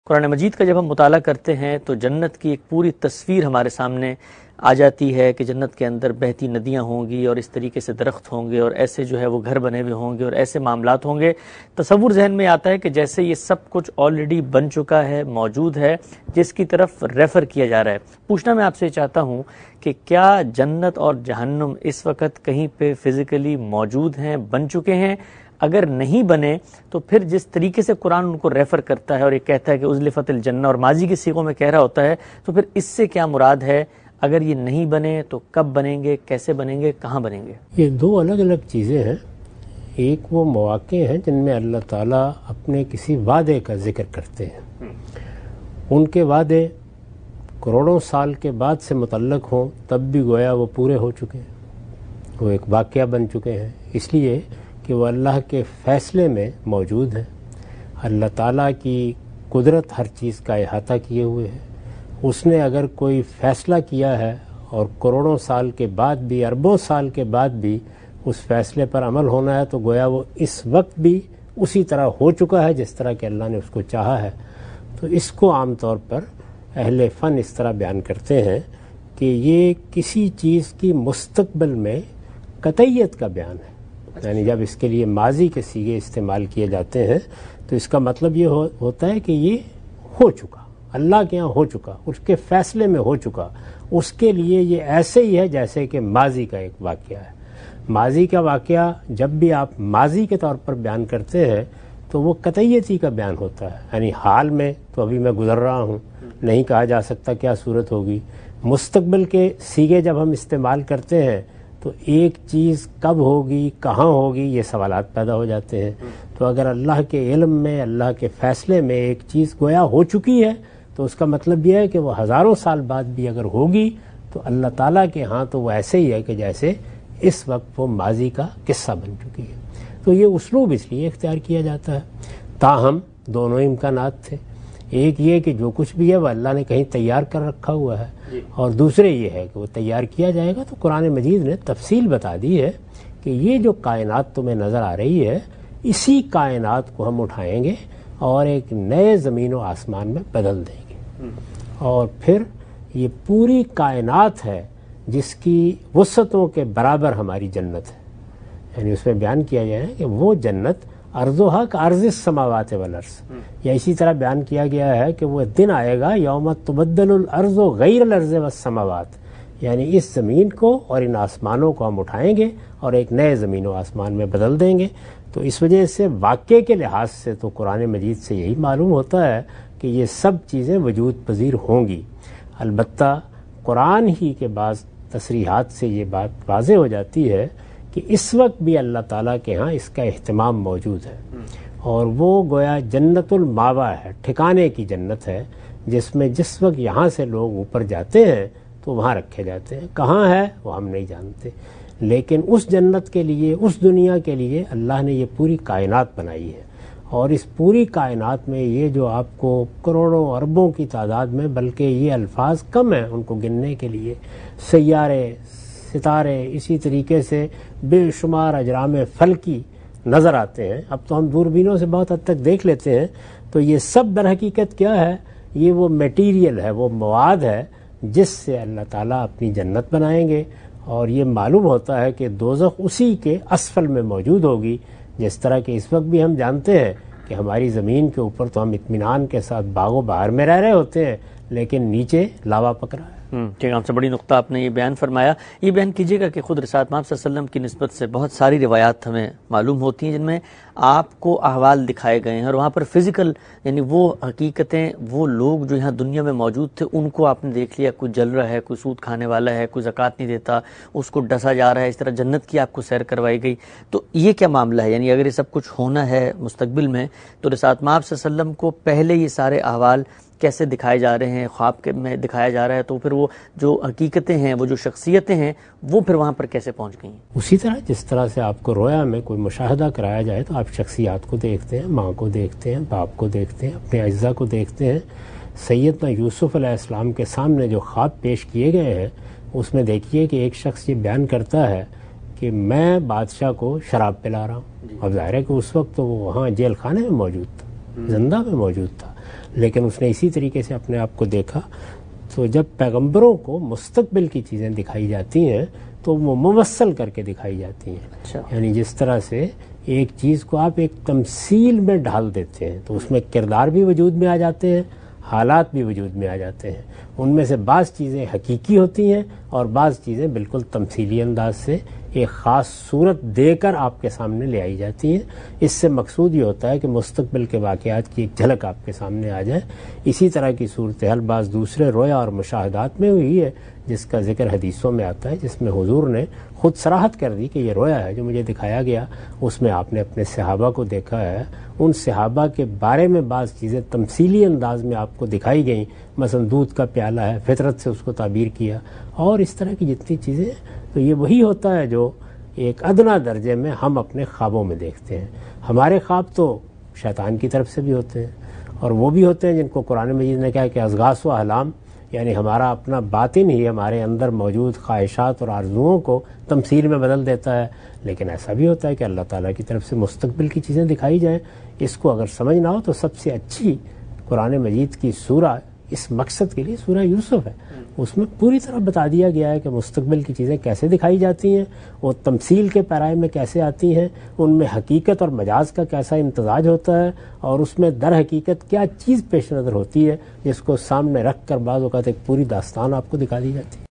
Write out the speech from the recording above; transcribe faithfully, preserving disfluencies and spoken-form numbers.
قرآن مجید کا جب ہم مطالعہ کرتے ہیں تو جنت کی ایک پوری تصویر ہمارے سامنے آ جاتی ہے کہ جنت کے اندر بہتی ندیاں ہوں گی اور اس طریقے سے درخت ہوں گے اور ایسے جو ہے وہ گھر بنے ہوئے ہوں گے اور ایسے معاملات ہوں گے. تصور ذہن میں آتا ہے کہ جیسے یہ سب کچھ آلریڈی بن چکا ہے، موجود ہے، جس کی طرف ریفر کیا جا رہا ہے. پوچھنا میں آپ سے چاہتا ہوں کہ کیا جنت اور جہنم اس وقت کہیں پہ فزیکلی موجود ہیں، بن چکے ہیں؟ اگر نہیں بنے تو پھر جس طریقے سے قرآن ان کو ریفر کرتا ہے اور یہ کہتا ہے کہ ازلفت الجنہ اور ماضی کے صیغوں میں کہہ رہا ہوتا ہے، تو پھر اس سے کیا مراد ہے؟ اگر یہ نہیں بنے تو کب بنیں گے، کیسے بنیں گے، کہاں بنیں گے؟ یہ دو الگ الگ چیزیں ہیں. ایک وہ مواقع ہیں جن میں اللہ تعالیٰ اپنے کسی وعدے کا ذکر کرتے ہیں. ان کے وعدے کروڑوں سال کے بعد سے متعلق ہوں تب بھی گویا وہ پورے ہو چکے ہیں، وہ ایک واقعہ بن چکے ہیں، اس لیے کہ وہ اللہ کے فیصلے میں موجود ہیں. اللہ تعالیٰ کی قدرت ہر چیز کا احاطہ کیے ہوئے ہے. اس نے اگر کوئی فیصلہ کیا ہے اور کروڑوں سال کے بعد بھی، اربوں سال کے بعد بھی اس فیصلے پر عمل ہونا ہے تو گویا وہ اس وقت بھی اسی طرح ہو چکا ہے جس طرح کہ اللہ نے اس کو چاہا ہے. تو اس کو عام طور پر اہل فن اس طرح بیان کرتے ہیں کہ یہ کسی چیز کی مستقبل میں قطعیت کا بیان ہے. یعنی جب اس کے لیے ماضی کے صیغے استعمال کیے جاتے ہیں تو اس کا مطلب یہ ہو, ہوتا ہے کہ یہ ہو چکا، اللہ کے ہاں ہو چکا، اس کے فیصلے میں ہو چکا. اس کے لیے یہ ایسے ہی ہے جیسے کہ ماضی کا ایک واقعہ ہے. ماضی کا واقعہ جب بھی آپ ماضی کے طور پر بیان کرتے ہیں تو وہ قطعیتی کا بیان ہوتا ہے. یعنی حال میں تو ابھی میں گزر رہا ہوں، نہیں کہا جا سکتا کیا صورت ہوگی. مستقبل کے صیغے جب ہم استعمال کرتے ہیں تو ایک چیز کب ہوگی، کہاں ہوگی، یہ سوالات پیدا ہو جاتے ہیں. تو اگر اللہ کے علم میں، اللہ کے فیصلے میں ایک چیز گویا ہو چکی ہے تو اس کا مطلب یہ ہے کہ وہ ہزاروں سال بعد بھی اگر ہوگی تو اللہ تعالیٰ کے ہاں تو وہ ایسے ہی ہے کہ جیسے اس وقت وہ ماضی کا قصہ بن چکی ہے. تو یہ اسلوب اس لیے اختیار کیا جاتا ہے. تاہم دونوں امکانات تھے. ایک یہ کہ جو کچھ بھی ہے وہ اللہ نے کہیں تیار کر رکھا ہوا ہے، اور دوسرے یہ ہے کہ وہ تیار کیا جائے گا. تو قرآن مجید نے تفصیل بتا دی ہے کہ یہ جو کائنات تمہیں نظر آ رہی ہے اسی کائنات کو ہم اٹھائیں گے اور ایک نئے زمین و آسمان میں بدل دیں گے. اور پھر یہ پوری کائنات ہے جس کی وسعتوں کے برابر ہماری جنت ہے. یعنی اس میں بیان کیا گیا ہے کہ وہ جنت ارضها کارض السماوات والارض، یا اسی طرح بیان کیا گیا ہے کہ وہ دن آئے گا یوم تبدل الارض غیر الارض والسماوات، یعنی اس زمین کو اور ان آسمانوں کو ہم اٹھائیں گے اور ایک نئے زمین و آسمان میں بدل دیں گے. تو اس وجہ سے واقعے کے لحاظ سے تو قرآن مجید سے یہی معلوم ہوتا ہے کہ یہ سب چیزیں وجود پذیر ہوں گی. البتہ قرآن ہی کے بعض تصریحات سے یہ بات واضح ہو جاتی ہے کہ اس وقت بھی اللہ تعالیٰ کے ہاں اس کا اہتمام موجود ہے، اور وہ گویا جنت الماوا ہے، ٹھکانے کی جنت ہے، جس میں جس وقت یہاں سے لوگ اوپر جاتے ہیں تو وہاں رکھے جاتے ہیں. کہاں ہے وہ ہم نہیں جانتے، لیکن اس جنت کے لیے، اس دنیا کے لیے اللہ نے یہ پوری کائنات بنائی ہے. اور اس پوری کائنات میں یہ جو آپ کو کروڑوں اربوں کی تعداد میں، بلکہ یہ الفاظ کم ہیں ان کو گننے کے لیے، سیارے، ستارے، اسی طریقے سے بے شمار اجرام فلکی نظر آتے ہیں. اب تو ہم دوربینوں سے بہت حد تک دیکھ لیتے ہیں. تو یہ سب در حقیقت کیا ہے؟ یہ وہ میٹیریل ہے، وہ مواد ہے جس سے اللہ تعالیٰ اپنی جنت بنائیں گے. اور یہ معلوم ہوتا ہے کہ دوزخ اسی کے اسفل میں موجود ہوگی، جس طرح کہ اس وقت بھی ہم جانتے ہیں کہ ہماری زمین کے اوپر تو ہم اطمینان کے ساتھ باغ و بہار میں رہ رہے ہوتے ہیں، لیکن نیچے لاوا پک رہا ہے. ٹھیک، آپ سے بڑی نقطہ آپ نے یہ بیان فرمایا. یہ بیان کیجیے گا کہ خود رسالت مآب صلی اللہ علیہ وسلم کی نسبت سے بہت ساری روایات ہمیں معلوم ہوتی ہیں جن میں آپ کو احوال دکھائے گئے ہیں، اور وہاں پر فزیکل یعنی وہ حقیقتیں، وہ لوگ جو یہاں دنیا میں موجود تھے ان کو آپ نے دیکھ لیا. کوئی جل رہا ہے، کوئی سود کھانے والا ہے، کوئی زکوٰۃ نہیں دیتا، اس کو ڈسا جا رہا ہے. اس طرح جنت کی آپ کو سیر کروائی گئی. تو یہ کیا معاملہ ہے؟ یعنی اگر یہ سب کچھ ہونا ہے مستقبل میں تو رسالت مآب صلی اللہ علیہ وسلم کو پہلے یہ سارے احوال کیسے دکھائے جا رہے ہیں، خواب کے میں دکھایا جا رہا ہے، تو پھر وہ جو حقیقتیں ہیں، وہ جو شخصیتیں ہیں، وہ پھر وہاں پر کیسے پہنچ گئی؟ اسی طرح جس طرح سے آپ کو رویا میں کوئی مشاہدہ کرایا جائے تو آپ شخصیات کو دیکھتے ہیں، ماں کو دیکھتے ہیں، باپ کو دیکھتے ہیں، اپنے اجزاء کو دیکھتے ہیں. سیدنا یوسف علیہ السلام کے سامنے جو خواب پیش کیے گئے ہیں اس میں دیکھیے کہ ایک شخص یہ بیان کرتا ہے کہ میں بادشاہ کو شراب پلا رہا ہوں. اب ظاہر ہے کہ اس وقت تو وہ وہاں جیل خانے میں موجود تھا، زندہ میں موجود تھا، لیکن اس نے اسی طریقے سے اپنے آپ کو دیکھا. تو جب پیغمبروں کو مستقبل کی چیزیں دکھائی جاتی ہیں تو وہ ممثل کر کے دکھائی جاتی ہیں. اچھا. یعنی جس طرح سے ایک چیز کو آپ ایک تمثیل میں ڈھال دیتے ہیں تو اس میں کردار بھی وجود میں آ جاتے ہیں, حالات بھی وجود میں آ جاتے ہیں. ان میں سے بعض چیزیں حقیقی ہوتی ہیں اور بعض چیزیں بالکل تمثیلی انداز سے ایک خاص صورت دے کر آپ کے سامنے لے آئی جاتی ہیں. اس سے مقصود یہ ہوتا ہے کہ مستقبل کے واقعات کی ایک جھلک آپ کے سامنے آ جائے. اسی طرح کی صورتحال بعض دوسرے رویا اور مشاہدات میں ہوئی ہے جس کا ذکر حدیثوں میں آتا ہے, جس میں حضور نے خود صراحت کر دی کہ یہ رویا ہے جو مجھے دکھایا گیا. اس میں آپ نے اپنے صحابہ کو دیکھا ہے, ان صحابہ کے بارے میں بعض چیزیں تمثیلی انداز میں آپ کو دکھائی گئیں. مثلا دودھ کا پیالہ ہے, فطرت سے اس کو تعبیر کیا, اور اس طرح کی جتنی چیزیں. تو یہ وہی ہوتا ہے جو ایک ادنا درجے میں ہم اپنے خوابوں میں دیکھتے ہیں. ہمارے خواب تو شیطان کی طرف سے بھی ہوتے ہیں, اور وہ بھی ہوتے ہیں جن کو قرآن مجید نے کہا کہ اضغاث و احلام, یعنی ہمارا اپنا باطن ہی ہمارے اندر موجود خواہشات اور آرزوؤں کو تمثیل میں بدل دیتا ہے. لیکن ایسا بھی ہوتا ہے کہ اللہ تعالیٰ کی طرف سے مستقبل کی چیزیں دکھائی جائیں. اس کو اگر سمجھنا ہو تو سب سے اچھی قرآن مجید کی سورہ اس مقصد کے لیے سورہ یوسف ہے. اس میں پوری طرح بتا دیا گیا ہے کہ مستقبل کی چیزیں کیسے دکھائی جاتی ہیں, وہ تمثیل کے پیرائے میں کیسے آتی ہیں, ان میں حقیقت اور مجاز کا کیسا امتزاج ہوتا ہے, اور اس میں در حقیقت کیا چیز پیش نظر ہوتی ہے جس کو سامنے رکھ کر بعض اوقات ایک پوری داستان آپ کو دکھا دی جاتی ہے.